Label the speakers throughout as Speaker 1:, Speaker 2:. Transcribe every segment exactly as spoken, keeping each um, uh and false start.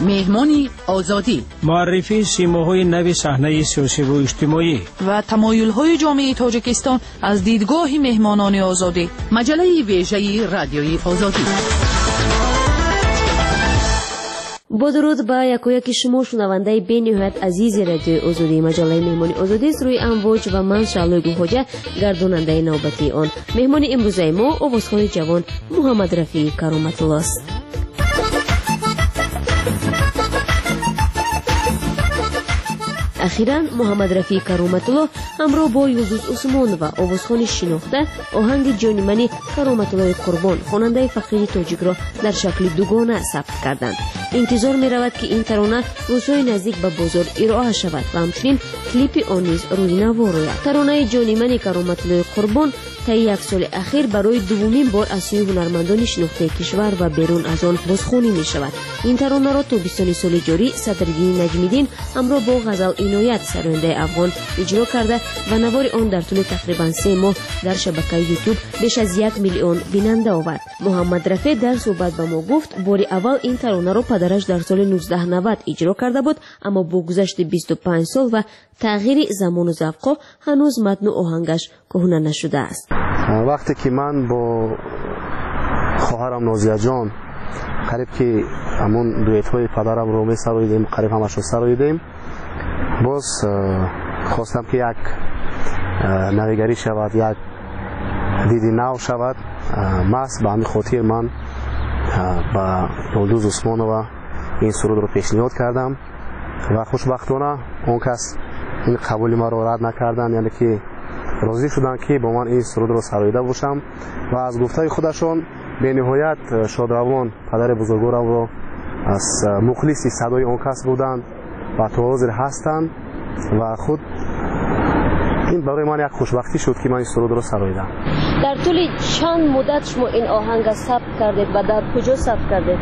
Speaker 1: مهمانی آزادی،
Speaker 2: معرفی سیماهای نو صحنه سیاسی و اجتماعی
Speaker 1: و تمایل‌های جامعه تاجیکستان از دیدگاه مهمانان آزادی. مجله ویژه رادیوی آزادی.
Speaker 3: با درود به یکایک شما شنونده بی‌نهایت عزیز رادیوی آزادی. مجله مهمانی آزادی است روی امواج و من شعله گوهاجه گرداننده نوبتی آن. مهمان امروزه ما آوازخوان جوان محمد رفیع کرامت الله است. اخیراً محمد رفیع کرامت الله همراه با یلدوز عثمان و آوازخوان شناخته آهنگ جان من کرامت الله قربان خواننده فقیر تاجیک را در شکل دوگانه ثبت کردند. انتظار می رود که این ترانه روزهای نزدیک به بازار ارائه شود و همچنین کلیپ آن نیز روی نوا روید. ترانه جان من کرامت الله قربان طی یک سال اخیر برای دومین بار از سوی هنرمندان شناخته کشور و بیرون از آن بازخوانی می شود. این ترانه را تابستان سال جاری صدرالدین نجمی‌دین همراه با غزل عنایت سرآینده افغان اجرا کرده و نوار آن در طول تقریبا سه ماه در شبکه یوتیوب بیش از یک میلیون بیننده آورد. محمد رفیع در صحبت با ما گفت بار اول این ترانه را پدرش در سال نوزده نود اجرا کرده بود، اما با گذشت بیست و پنج سال و تغییر زمان و ذوق هنوز متن و آهنگش کهنه نشده است.
Speaker 4: وقتی که من با خواهرم نازیه جان قریب که همون دویت های پدرم رو می سراییدیم، قریب همش رو سراییدیم، باز خواستم که یک نویگری شود، یک دیدی نو شود. ماست به همین خاطر من با یلدوز عثمان و این سرود رو پیشنهاد کردم و خوشبختانه اون کس این قبول ما رو رد نکردن، یعنی که راضی شدن که با من این سرود رو سراییده باشم و از گفته خودشون به نهایت شادروان پدر بزرگوارم رو از مخلصی صدای اون کس بودند و تا حاضر هستند و خود این برای من یک خوشبختی شد که من این سرود رو سراییدم.
Speaker 3: در طول چند مدت شما این آهنگ ثبت کردید و در کجا ثبت کردید؟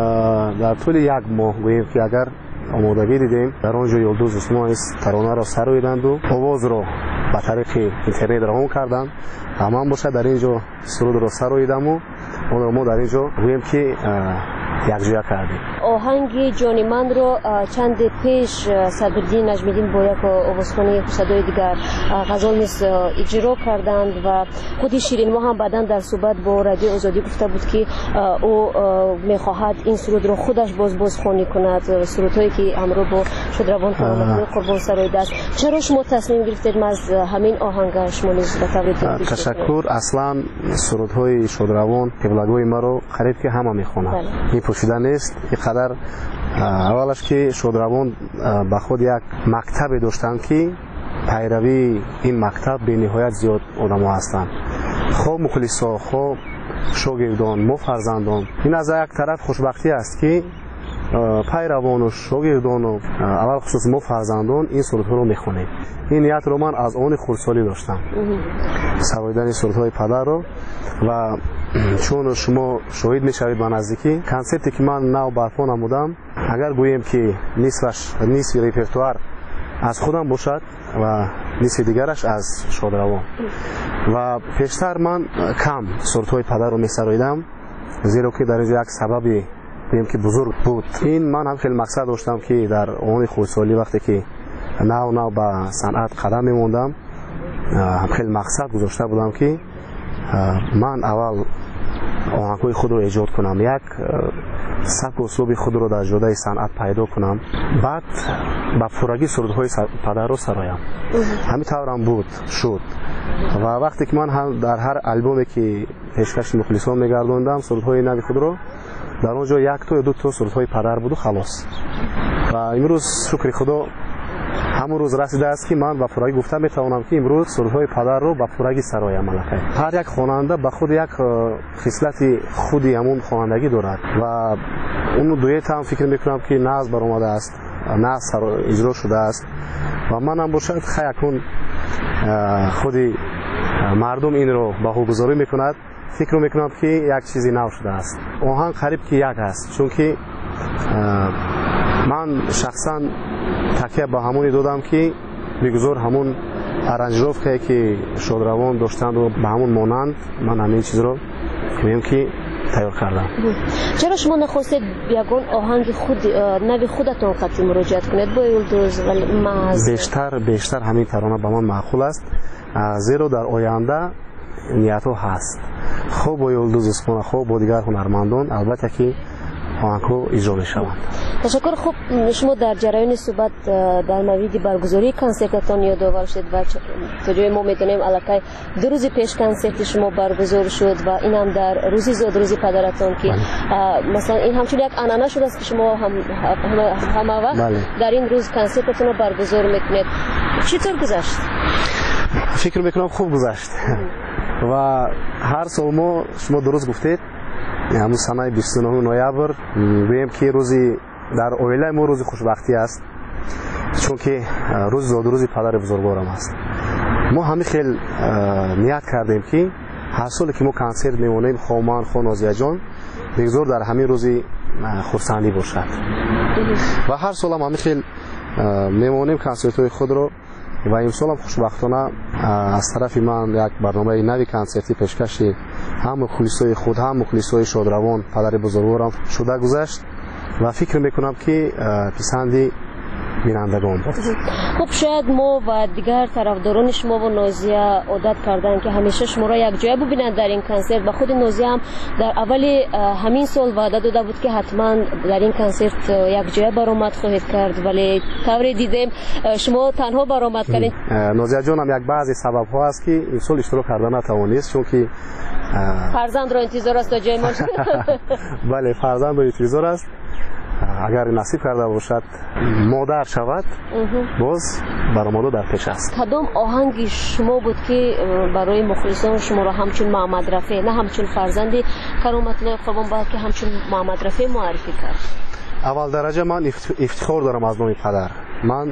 Speaker 4: در طول یک ماه گوییم که اگر آمادگی دیدیم در آنجا یلدوز عثمان ترانه را سراییدند و آواز را به طریق اینترنت روان کردند و من باشه در اینجا سرود را سراییدم و اون رو ما در اینجا گوییم که یکجا کردیم.
Speaker 3: آهنگ جان من رو چند پیش صدرالدین نجمی‌دین با یک آوازخوانی صدای دیگر غزل نیز اجرا کردند و خود شیرین ما هم بعداً در صحبت با رادیو آزادی گفته بود که او میخواهد این سرود رو خودش باز بازخوانی کند، سرودهایی که همراه با شادروان کرامت قربان سراییده است. چرا شما تصمیم گرفتید از همین آهنگ شما نیز به تبریک؟
Speaker 4: تشکر. اصلا سرودهای شادروان قبلگوی ما رو قریب که همه میخونن، این پوشیده نیست. اینقدر اولش که شادروان به خود یک مکتب داشتن که پیروی این مکتب به نهایت زیاد آدم ها هستند، خوب مخلصا، خوب شاگردان، ما فرزندان. این از یک طرف خوشبختی است که پیروان و شاگردان و اول خصوص ما فرزندان این سرودها رو میخونیم. این نیت رو من از آن خردسالی داشتم، سراییدن سرودهای پدر رو، و چون شما شاهد میشوید به نزدیکی کنسپتی که من نو برپا نمودم، اگر گوییم که نصفش نصف ریپرتوار از خودم باشد و نصف دیگرش از شادروان و پیشتر من کم سرودهای پدر رو میسراییدم، زیرا که در اینجا یک سببی بگیم که بزرگ بود. این من هم خیلی مقصد داشتم که در آن خردسالی وقتی که نو نو به صنعت قدم میموندم هم خیلی مقصد گذاشته بودم که من اول آهنگ‌های خود رو ایجاد کنم، یک سبک و اسلوب خود رو در جاده صنعت پیدا کنم، بعد با پورگی سرودهای پدر رو سرایم. همین طورم بود شد و وقتی که من هم در هر البومی که پیشکش مخلصان میگردوندم سرودهای نوی خود رو، در اونجا یک تا یا دو تا سرودهای پدر بود و خلاص. و امروز شکر خدا همون روز رسیده است که من با پورگی گفتم میتوانم که امروز سرودهای پدر رو با پورگی سرایم. ملکه هر یک خواننده به خود یک خصلت خودی همون خوانندگی دارد و اون دویت هم فکر میکنم که ناز برآمده است، ناز اجرا شده است و من هم باشد خیلی خودی مردم این رو بهوگذاری میکند، فکر میکنم که یک چیزی نو شده است. آهنگ قریب که یک است، چون که من شخصا تکیه با همونی دادم که بگذار همون ارنجروف که شادروان داشتند و به همون مانند من همین چیز رو میگم که تیار کردم.
Speaker 3: چرا شما نخواستید یگان آهنگ خود نوی خودتون قطعی مراجعت کنید با یلدوز و محض؟
Speaker 4: بیشتر بیشتر همین ترانه به من معقول است، زیرا در آینده نیتو هست خوب با یلدوز اسپونا خوب با دیگر هنرمندان البته که آهنگ‌ها اجرا می‌شوند.
Speaker 3: تشکر. خوب شما در جریان صحبت در مورد برگزاری کنسرتتان یادآور شد و تا جای ما می‌دونیم الکی دو روز پیش کنسرت شما برگزار شد و این هم در روزی زاد روزی پدرتان که مثلا این همچون یک عنعنه شده است که شما هم همه وقت در این روز کنسرتتون رو برگزار می‌کنید. چطور گذشت؟
Speaker 4: فکر می‌کنم خوب گذشت و هر سال ما شما درست گفتید همون سنه بیست و نه نوامبر بگیم که روزی در اویله ما روز خوشبختی است، چون که روز زاد روزی پدر بزرگوارم است. ما همین خیلی نیت کردیم که هر سال که ما کنسرت میمونیم خومان خو نازیه جان بگذار در همین روزی خرسندی باشد و هر سال هم همین خیلی میمونیم کنسرت های خود رو و امسال هم خوشبختانه از طرف من یک برنامه نوی کنسرتی پیشکشی هم مخلصای خود هم مخلصای شادروان پدر بزرگوارم شده گذشت و فکر میکنم که پسندی بینندگان بود.
Speaker 3: خب شاید ما و دیگر طرفداران شما و نازیه عادت کردن که همیشه شما را یک جای ببینند در این کنسرت و خود نازیه هم در اول همین سال وعده داده بود که حتما در این کنسرت یک جای برآمد خواهید کرد، ولی طوری دیدیم شما تنها برآمد کردید.
Speaker 4: نازیه جان هم یک بعضی سبب ها است که این سال اشتراک کردن نتوانست، چون که
Speaker 3: فرزند را انتظار است تا جای ما.
Speaker 4: بله فرزند را انتظار است، اگر نصیب کرده باشد مادر شود باز برآمده در پیش است.
Speaker 3: کدام آهنگ شما بود که برای مخلصان شما را همچون محمد رفیع نه همچون فرزندی کرامت الله قربان بلکه همچون محمد رفیع معرفی کرد؟
Speaker 4: اول درجه من افتخار دارم از نام پدر. من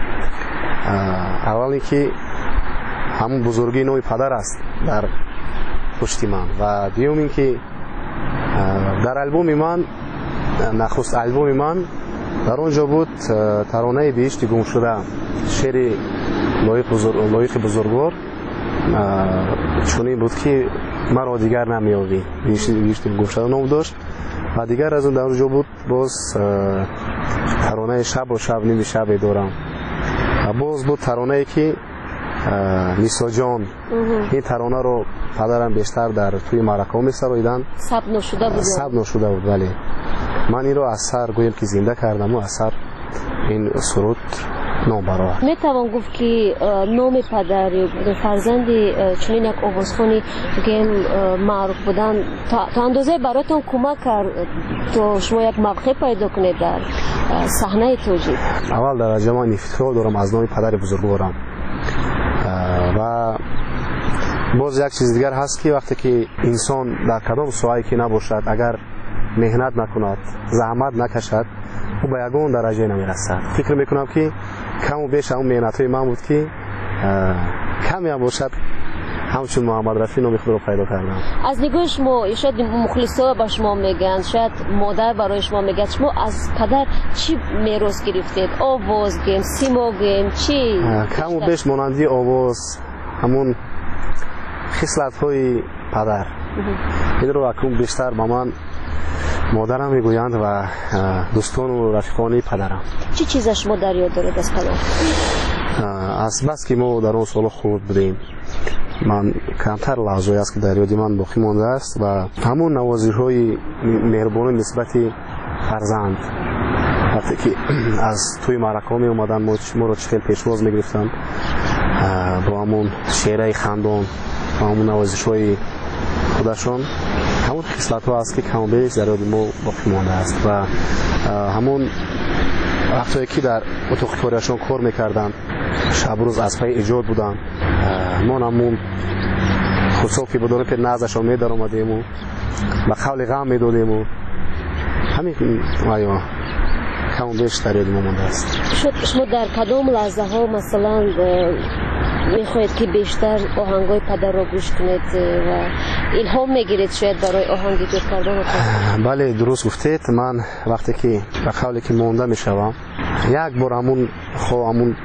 Speaker 4: اولی که همون بزرگی نام پدر است در پشت من و دیوم این که در البوم من نخست البوم من در اونجا بود ترانه بهشت گم شده شعر لایق بزرگ لایق بزرگوار چونین بود که مرا دیگر نمیابی بهشت گم شده نام داشت و دیگر از اون در اونجا بود باز ترانه شب و شب نمی شب دارم و باز بود ترانه ای که نیسا جان. این ترانه رو پدرم بیشتر در توی معرکه می سرایدن
Speaker 3: ثبت نشده بود
Speaker 4: ثبت نشده بود ولی من این رو از سر گویم که زنده کردم و از سر این سرود نام برای
Speaker 3: می توان گفت که نام پدر فرزند چنین یک آوازخوانی که معروف بودن تا اندازه براتون کمک کرد تا شما یک موقع پیدا کنید در صحنه توجیه؟
Speaker 4: اول درجه من افتخار دارم از نام پدر بزرگوارم و باز یک چیز دیگر هست که وقتی که انسان در کدام ساحه‌ای که نباشد اگر مهنت نکند زحمت نکشد او به یگان درجه نمیرسد. فکر میکنم که کم و بیش اون مهنت‌های من بود که کمی هم باشد همچون محمد رفیع نام خود رو پیدا کردم.
Speaker 3: از نگاه شما شاید مخلصا با شما میگن شاید مادر برای شما میگه شما از پدر چی میراث گرفتید؟ آواز گیم سیما گیم چی؟
Speaker 4: کم و بیش مانندی آواز همون خصلت‌های پدر این رو اکنون بیشتر با من مادرم میگویند و دوستان و رفیقانی پدرم.
Speaker 3: چی چیز شما در یاد دارید از پدر؟
Speaker 4: از بس که ما در اون سال خود بودیم من کمتر لحظه‌ای است که در یاد من باقی مانده است و همون نوازش‌های مهربانی نسبت فرزند وقتی که از توی معرکه می اومدن ما رو چهل پیشواز میگرفتن با همون شعرهای خندان و همون نوازش‌های خودشون همون خصلت ها است که کم و بیش در یاد ما باقی مانده است و همون وقتی که در اتاق کاریشون کار میکردن شب روز از پی ایجاد بودن ما همون خصوصا که بدون پر نازشون می در اومدیم و با قول غم میدادیم و همین آیا کم و بیش در یاد ما مانده است.
Speaker 3: شما در کدام لحظه ها مثلا میخواید که بیشتر آهنگای پدر را گوش کنید و الهام میگیرید شاید برای آهنگ ایجاد کردن؟
Speaker 4: بله درست گفتید. من وقتی که به قولی که مانده میشوم یک بار همون خو همون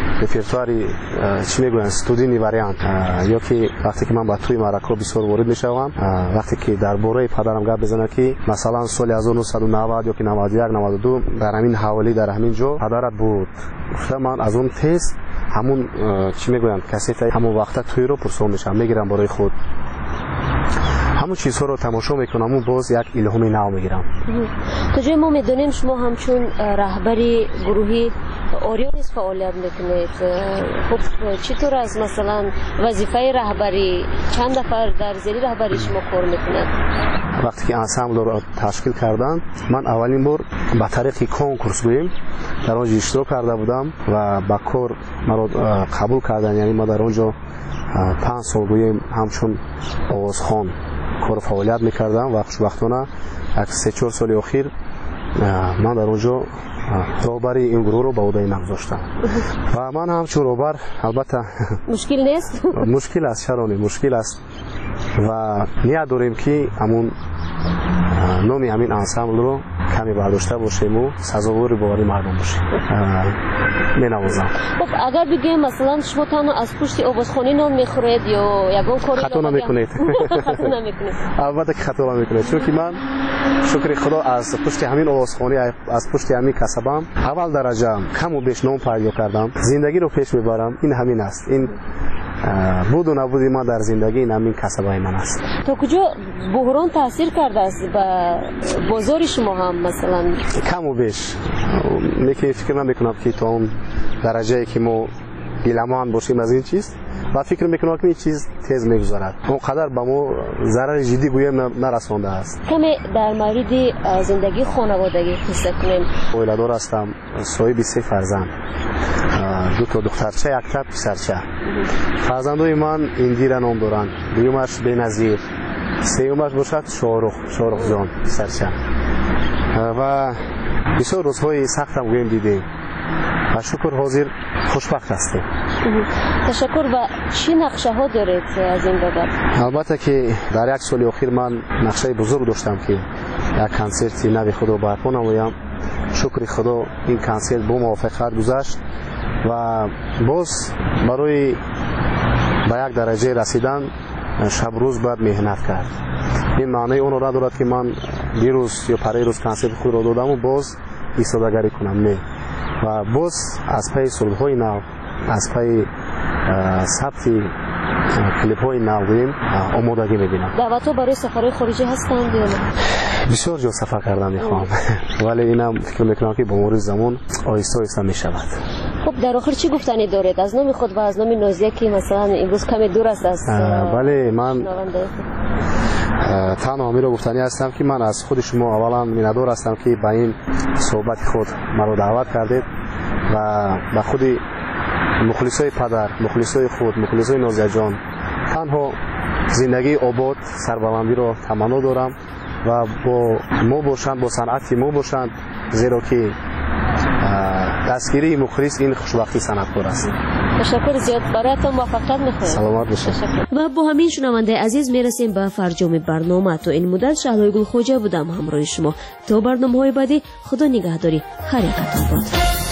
Speaker 4: رپرتواری چی میگوین استودینی واریانت یا که وقتی که من با توی معرکه بسیار وارد میشوم وقتی که درباره پدرم گپ بزنه که مثلا سال هزار و نهصد و نود یا که نود و یک نود و دو در همین حوالی در همین جا پدرت بود گفتم من از اون تست همون چی میگوین کسیت همون وقت توی رو پرسون میشم میگیرم برای خود همون چیزها رو تماشا میکنم و باز یک الهامی نو میگیرم.
Speaker 3: تا جای ما میدونیم شما همچون رهبری گروهی اوریونیس فعالیت میکنید. خب چطور از مثلا وظیفه رهبری چند نفر در زیر رهبری شما کار میکنند؟
Speaker 4: وقتی که انسامبل رو تشکیل کردن من اولین بار با طریق کنکورس گوییم در اونجا اشتراک کرده بودم و با کار مرا قبول کردن. یعنی ما در اونجا پنج سال گوییم همچون آوازخوان کار فعالیت میکردم و خوشبختانه یک سه چهار سال اخیر من در اونجا رهبری این گروه رو به عهده من گذاشتم و من همچون رهبر البته
Speaker 3: مشکل نیست
Speaker 4: مشکل است چرا مشکل است و نیت داریم که همون نامی همین انسامبل رو کمی برداشته باشیم و سزاوار باوری مردم باشیم. می نوازم.
Speaker 3: خب اگر بگیم مثلا شما تنها از پشت آوازخوانی نام میخورید یا یگان کاری
Speaker 4: خطا نمیکنید
Speaker 3: خطا نمیکنید
Speaker 4: البته که خطا نمیکنید چون که من شکر خدا از پشت همین آوازخوانی از پشت همین کسبم اول درجه کم و بیش نام پیدا کردم زندگی رو پیش میبرم. این همین است. این بود و نبودی ما در زندگی این همین کسبای من است.
Speaker 3: تا کجا بحران تاثیر کرده است به بازار شما هم مثلا؟
Speaker 4: کم و بیش میگه فکر نمیکنم که تا اون درجه که ما بیلمان باشیم از این چیز و فکر میکنم که این چیز تیز میگذرد اونقدر به ما ضرر جدی گویم نرسانده است.
Speaker 3: کمی در مورد زندگی خانوادگی قصه کنیم.
Speaker 4: ولادار هستم صاحب سه فرزند دو تا دخترچه یک تا پسرچه. فرزندای من اندیره نام دارند. دومش بنظیر سومش باشد شاهرخ شاهرخ جان پسرچه و بسیار روزهای سخت هم گویم دیدیم و شکر حاضر خوشبخت هستیم.
Speaker 3: تشکر. و چی نقشه ها دارید از این بابت؟
Speaker 4: البته که در یک سال اخیر من نقشه بزرگ داشتم که یک کنسرت نوی خدا برپا نمایم. شکر خدا این کنسرت با موافقت گذشت و باز برای به یک درجه رسیدن شب روز باید مهنت کرد. این معنی اون را ندارد که من دیروز یا پری روز کنسرت خود را دادم و باز ایستادگری کنم. نه و باز از پی سرودهای نو از پی ثبت کلیپ های نو آمادگی میبینم.
Speaker 3: دعوت ها برای سفرهای خارجی هستند یا نه؟
Speaker 4: بسیار جا سفر کردم میخوام ولی اینم فکر میکنم که با مرور زمان آهسته آهسته میشود.
Speaker 3: خب در آخر چی گفتنی دارید از نام خود و از نام نازیه که مثلا امروز کمی دور است از
Speaker 4: بله من تنها همین رو گفتنی هستم که من از خود شما اولا میندار هستم که با این صحبت خود مرا دعوت کردید و با خود مخلصای پدر مخلصای خود مخلصای نازیه جان تنها زندگی آباد سربلندی رو تمنا دارم و با ما باشند با صنعت ما باشند زیرا که دستگیری مخلص این خوشبختی صنعتکار است.
Speaker 3: تشکر زیاد برایتان موفقیت می‌خوایم.
Speaker 4: سلامت باشید.
Speaker 3: و با همین شنونده عزیز میرسیم به فرجام برنامه. تو این مدت شهلای گلخوجه بودم همراه شما تا برنامه‌های بعدی. خدا نگهداری. هر یکتون باد.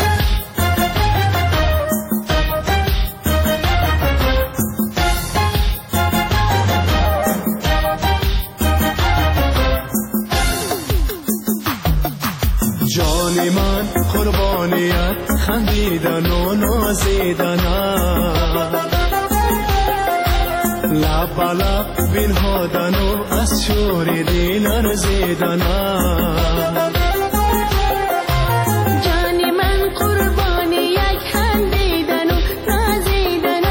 Speaker 5: جان من قربانیت خندیدن و نازیدن لب لب بنهادن و از شور دل ارزیدن جان من قربانیت خندیدن و نازیدن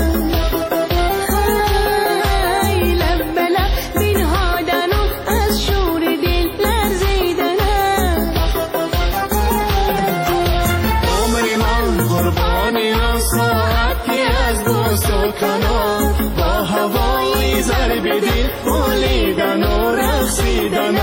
Speaker 5: لب لب بنهادن و از شور دل ارزیدن قربانی ساعتی از دوست و کنار با هوای ضرب دل بولیدن و رقصیدن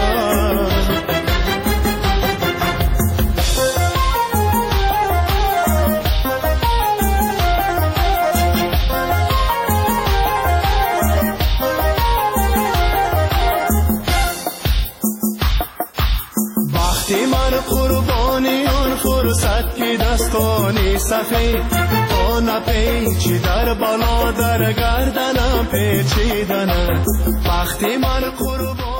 Speaker 5: وقتی من قربانی اون فرصت که دستانی سفید زمانه پیچی در بالا در گردنم پیچیدنه وقتی من قربان